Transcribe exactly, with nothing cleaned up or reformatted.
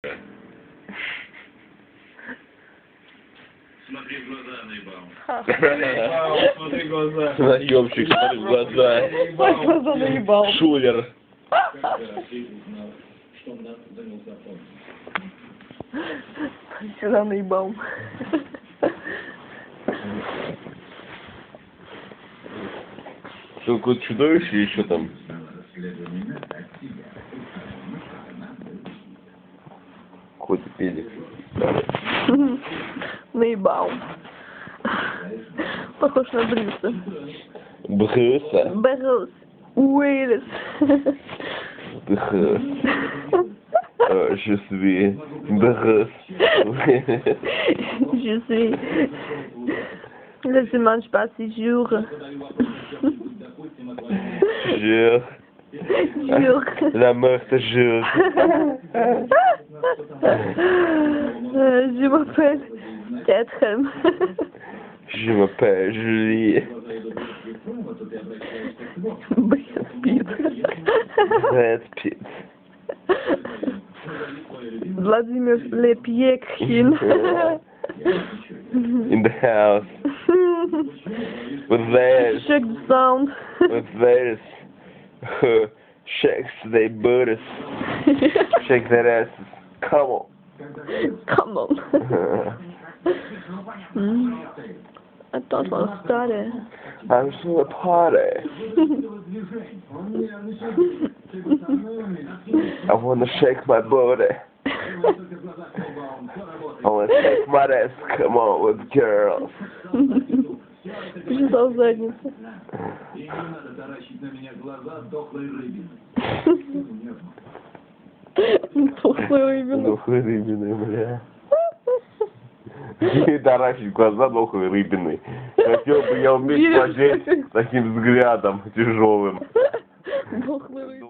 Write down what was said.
Смотри в глаза, наебал. Смотри в глаза. Наебщик, смотри в глаза. Смотри в глаза наебал. Шулер. Сюда наебал. Что, какое-то чудовище или что там? Какой-то педик. Наебал. Похож на Брюса. Брюса? Брюс. Уиллис. Брюс. Euh, je suis Bruce. Je suis. Ne se mange pas si jure. Jure. Jure. La meuf te jure. Euh, je m'appelle Catherine. Je m'appelle Julie. Brad Pitt. Brad Pitt. Vladimir Lepiekin. In the house. With theirs. Check the sound. With theirs. Shakes their booties. Shake their asses. Come on. Come on. mm. I thought it was started. I'm so a party. I wanna shake my booty. I wanna shake my ass. Come on with girls. Почесал задницу. И не надо таращить на меня глаза дохлой рыбины. Тухлый рыбина. Дохлой рыбины, бля. Не таращить глаза дохлой рыбины. Хотел бы я уметь смотреть таким взглядом тяжелым. Дохлый рыбина.